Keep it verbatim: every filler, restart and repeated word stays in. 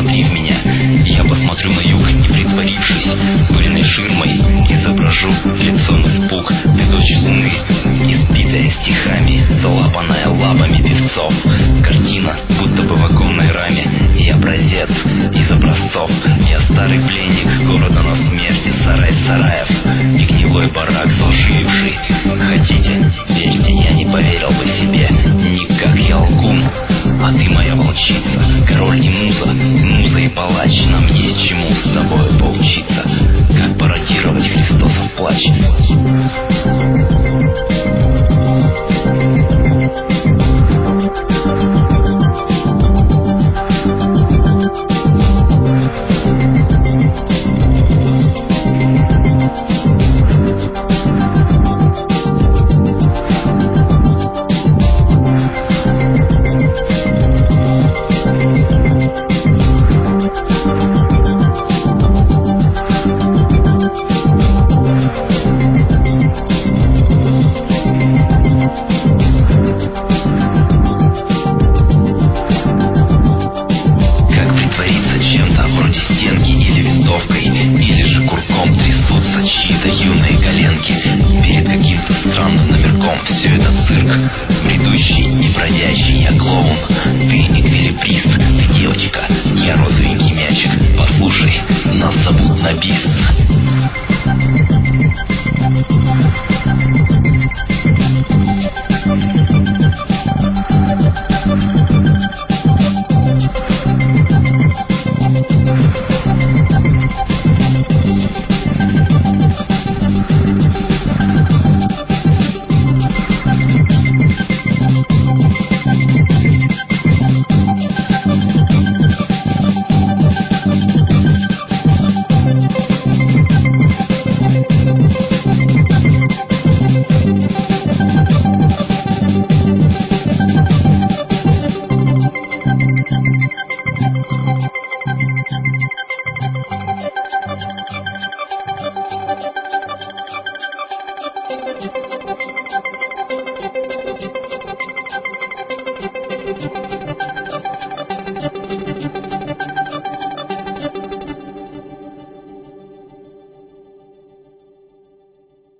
посмотри в меня. Я посмотрю на юг, не притворившись пыльной ширмой, изображу лицом испуг. Ты дочь луны, избитая стихами, залапанная лапами певцов. Картина, будто бы в оконной раме. Я образец из образцов. Я старый пленник города на смерти, сарай сараев и гнилой барак зложиливший. Хотите, верьте, я не поверил бы себе никак, я лгун. А ты моя волчица, король и муза, муза и палач. Нам есть чему с тобою поучиться, как пародировать Христосов плач. Чьи-то юные коленки перед каким-то странным номерком. Все это цирк, бредущий, не бродячий, я клоун. Ты не эквилибрист, ты девочка, я розовенький мячик. Послушай, нас зовут на бис. Thank you.